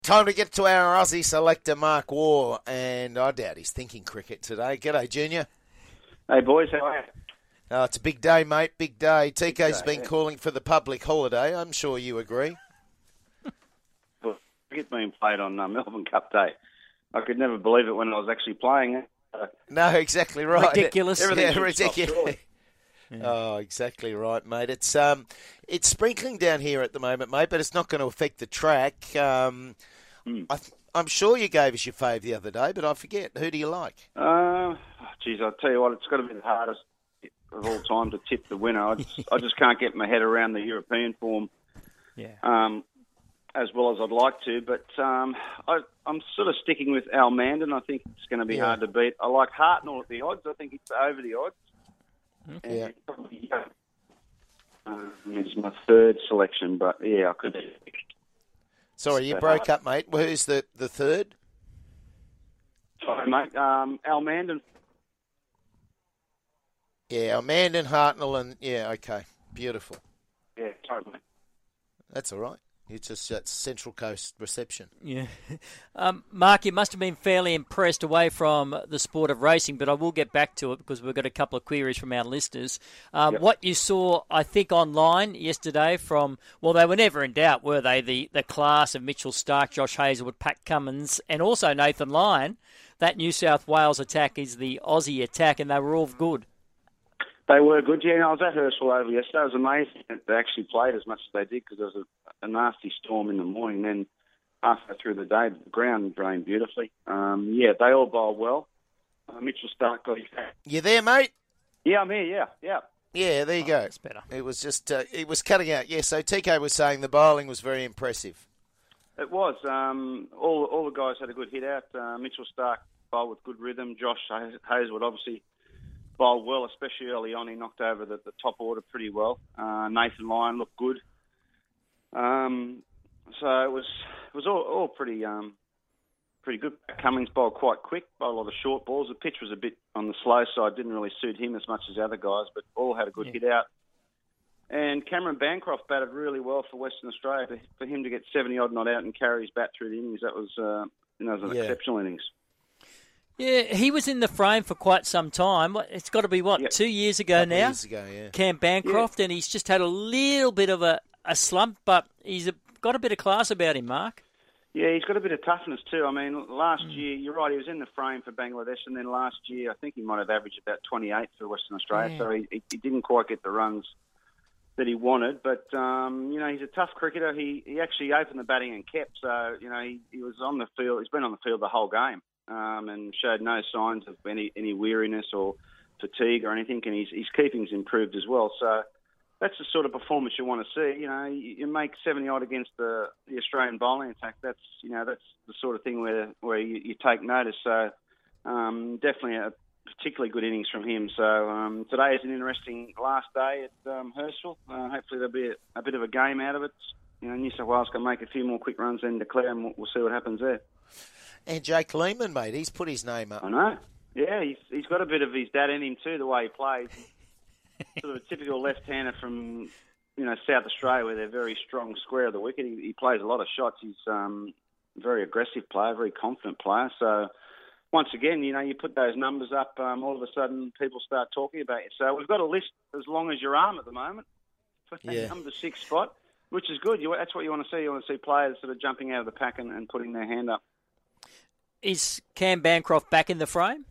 Time to get to our Aussie selector, Mark Waugh, and I doubt he's thinking cricket today. G'day, Junior. Hey, boys, how are you? Oh, it's a big day, mate, big day. TK's been calling for the public holiday. I'm sure you agree. Cricket being played on Melbourne Cup Day. I could never believe it when I was actually playing it. No, exactly right. Ridiculous. Everything Ridiculous. Oh, exactly right, mate. It's sprinkling down here at the moment, mate, but it's not going to affect the track. I'm sure you gave us your fave the other day, but I forget. Who do you like? Geez, I'll tell you what, it's got to be the hardest of all time to tip the winner. I just can't get my head around the European form as well as I'd like to, but I'm sort of sticking with Al Mandan. I think it's going to be hard to beat. I like Hartnell at the odds. I think it's over the odds. Okay. It's my third selection, but I could. Sorry, you broke up, mate. Who's the third? Sorry, mate. Al Mandan. Yeah, Mandan, Hartnell, and okay, beautiful. Yeah, sorry, mate. That's all right. It's just that Central Coast reception. Yeah. Mark, you must have been fairly impressed away from the sport of racing, but I will get back to it because we've got a couple of queries from our listeners. What you saw, I think, online yesterday from, well, they were never in doubt, were they? The class of Mitchell Starc, Josh Hazlewood, Pat Cummins, and also Nathan Lyon. That New South Wales attack is the Aussie attack, and they were all good. They were good, yeah. I was at Hurstville Oval yesterday. It was amazing that they actually played as much as they did because there was a nasty storm in the morning. Then halfway through the day, the ground drained beautifully. They all bowled well. Mitchell Starc got his hat. You there, mate? Yeah, I'm here, yeah. Yeah, there you go. That's better. It was just, it was cutting out. Yeah, so TK was saying the bowling was very impressive. It was. All the guys had a good hit out. Mitchell Starc bowled with good rhythm. Josh Hazlewood obviously bowled well, especially early on. He knocked over the top order pretty well. Nathan Lyon looked good. So it was all pretty good. Cummins bowled quite quick, bowled a lot of short balls. The pitch was a bit on the slow side, didn't really suit him as much as the other guys, but all had a good hit out. And Cameron Bancroft batted really well for Western Australia. For him to get 70-odd not out and carry his bat through the innings, that was an exceptional innings. Yeah, he was in the frame for quite some time. It's got to be, 2 years ago now? 2 years ago, yeah. Cam Bancroft, and he's just had a little bit of a slump, but he's got a bit of class about him, Mark. Yeah, he's got a bit of toughness too. I mean, last year, you're right, he was in the frame for Bangladesh, and then last year, I think he might have averaged about 28 for Western Australia, so he didn't quite get the runs that he wanted, but he's a tough cricketer. He actually opened the batting and kept, so he was on the field. He's been on the field the whole game. And showed no signs of any weariness or fatigue or anything, and his keeping's improved as well. So that's the sort of performance you want to see. You make 70-odd against the Australian bowling attack. That's the sort of thing where you take notice. So definitely a particularly good innings from him. So today is an interesting last day at Hurstville. Hopefully there'll be a bit of a game out of it. New South Wales can make a few more quick runs and declare, and we'll see what happens there. And Jake Lehman, mate, he's put his name up. I know. Yeah, he's got a bit of his dad in him too, the way he plays. Sort of a typical left-hander from, South Australia, where they're very strong square of the wicket. He plays a lot of shots. He's a very aggressive player, very confident player. So once again, you put those numbers up, all of a sudden people start talking about you. So we've got a list as long as your arm at the moment for that number 6 spot, which is good. That's what you want to see. You want to see players sort of jumping out of the pack and putting their hand up. Is Cam Bancroft back in the frame?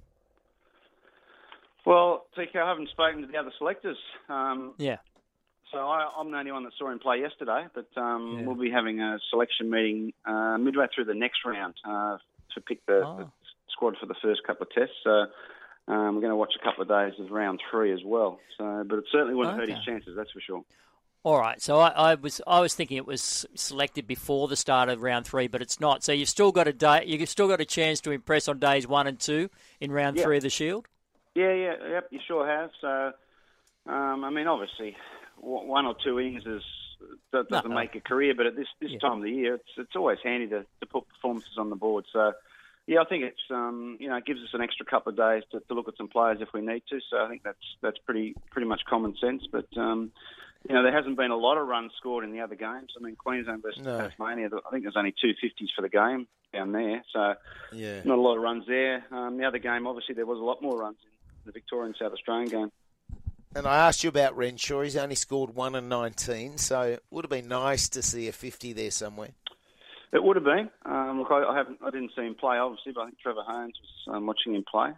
Well, TK, I haven't spoken to the other selectors. So I'm the only one that saw him play yesterday, but we'll be having a selection meeting midway through the next round to pick the squad for the first couple of tests. So we're going to watch a couple of days of round 3 as well. So, but it certainly wouldn't hurt his chances, that's for sure. All right, so I was thinking it was selected before the start of round 3, but it's not. So you've still got a chance to impress on days 1 and 2 in round 3 of the Shield. Yep, you sure have. So, obviously, 1 or 2 innings doesn't make a career, but at this time of the year, it's always handy to put performances on the board. So, I think it's it gives us an extra couple of days to look at some players if we need to. So I think that's pretty much common sense, but. there hasn't been a lot of runs scored in the other games. I mean, Queensland versus Tasmania, I think there's only 2 50s for the game down there, so not a lot of runs there. The other game, obviously, there was a lot more runs in the Victorian South Australian game. And I asked you about Renshaw. He's only scored 1 in 19, so it would have been nice to see a 50 there somewhere. It would have been. Look, I didn't see him play, obviously, but I think Trevor Holmes was watching him play.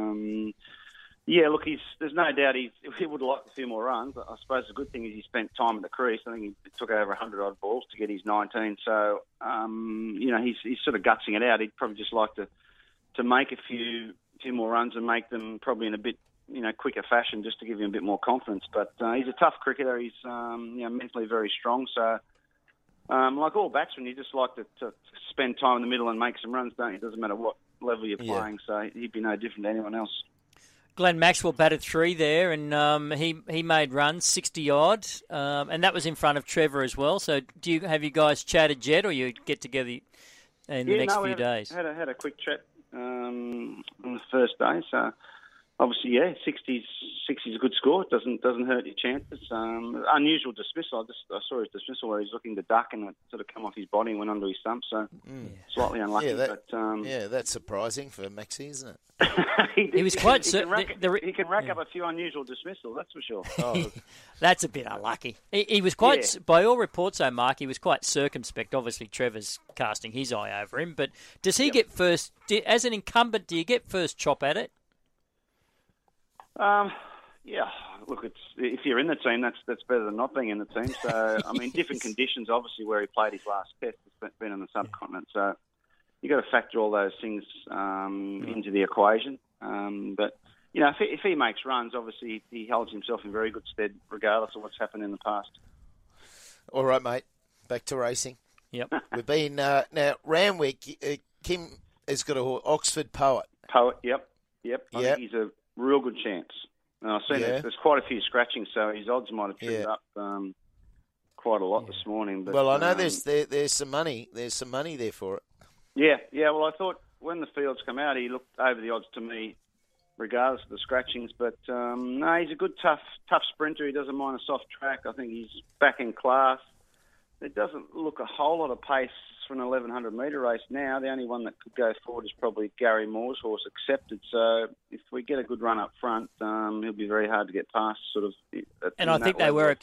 Look, there's no doubt he would like a few more runs. I suppose the good thing is he spent time in the crease. I think he took over 100-odd balls to get his 19. So, he's sort of gutsing it out. He'd probably just like to make a few more runs and make them probably in a bit, quicker fashion, just to give him a bit more confidence. But he's a tough cricketer. He's, mentally very strong. So, like all batsmen, you just like to spend time in the middle and make some runs, don't you? It doesn't matter what level you're playing. So he'd be no different to anyone else. Glenn Maxwell batted 3 there, and he made runs, 60-odd, and that was in front of Trevor as well. So have you guys chatted yet, or you get together in the next few days? Had a quick chat on the first day. So obviously, 60's a good score. It doesn't hurt your chances. Unusual dismissal. I saw his dismissal where he's looking to duck and it sort of come off his body and went onto his stump. So slightly unlucky. That's surprising for Maxie, isn't it? He was quite certain. He can rack up a few unusual dismissals, that's for sure. Oh, that's a bit unlucky. He was quite, by all reports, though, Mark, he was quite circumspect. Obviously, Trevor's casting his eye over him. But does he get first, as an incumbent, do you get first chop at it? Look, if you're in the team, that's better than not being in the team. So, I mean, different conditions, obviously, where he played his last test, has been on the subcontinent. So, you've got to factor all those things into the equation. But, if he makes runs, obviously he holds himself in very good stead, regardless of what's happened in the past. All right, mate. Back to racing. Yep. We've been, now, Randwick, Kim has got an Oxford Poet. Yep. I think he's a real good chance. I've seen there's quite a few scratchings, so his odds might have tripped up quite a lot this morning. But, well, I know there's some money. There's some money there for it. Yeah. Well, I thought when the fields come out, he looked over the odds to me, regardless of the scratchings. But no, he's a good, tough sprinter. He doesn't mind a soft track. I think he's back in class. There doesn't look a whole lot of pace for an 1100-metre race now. The only one that could go forward is probably Gary Moore's horse, Accepted. So if we get a good run up front, he'll be very hard to get past. And I think they were,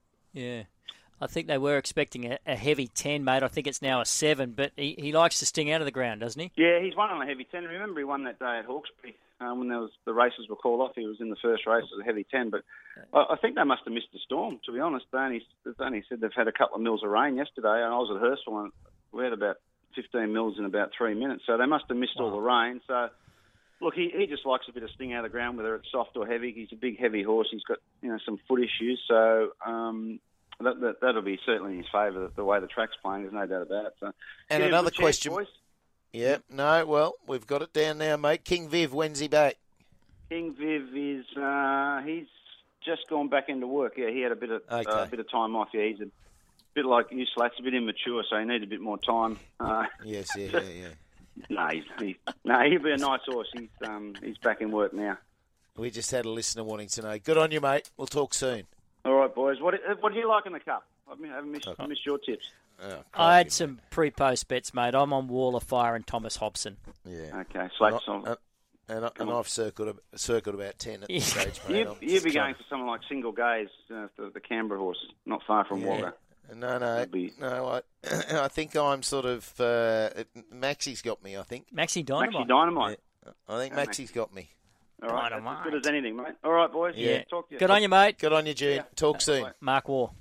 I think they were expecting a heavy 10, mate. I think it's now a 7, but he likes to sting out of the ground, doesn't he? Yeah, he's won on a heavy 10. Remember, he won that day at Hawkesbury when the races were called off. He was in the first race as a heavy 10, but I think they must have missed the storm, to be honest. They only said they've had a couple of mils of rain yesterday, and I was at Hurstville, and we had about 15 mils in about 3 minutes, so they must have missed all the rain. So, look, he just likes a bit of sting out of the ground, whether it's soft or heavy. He's a big, heavy horse. He's got some foot issues, so that'll be certainly in his favour, the way the track's playing. There's no doubt about it. So, and another question. Boys. Yeah, no, well, we've got it down now, mate. King Viv, when's he back? King Viv is he's just gone back into work. Yeah, he had a bit of time off. Yeah, he's a bit like you, Slats, a bit immature, so he needs a bit more time. Yeah. No, he'll be a nice horse. He's back in work now. We just had a listener wanting to know. Good on you, mate. We'll talk soon. All right, boys. What do you like in the Cup? I haven't missed your tips. I had some pre-post bets, mate. I'm on Wall of Fire and Thomas Hobson. Yeah. Okay, Slats on. And I've circled about 10 at this stage, mate. You'd be going for someone like Single Gaze, the Canberra horse, not far from Wagga. No. I think I'm sort of Maxie's got me. I think Maxie Dynamite. Yeah, I think Maxie's got me. All right, that's as good as anything, mate. All right, boys. Yeah. Talk to you. Good on you, mate. Good on you, June. Talk soon. Mark Waugh.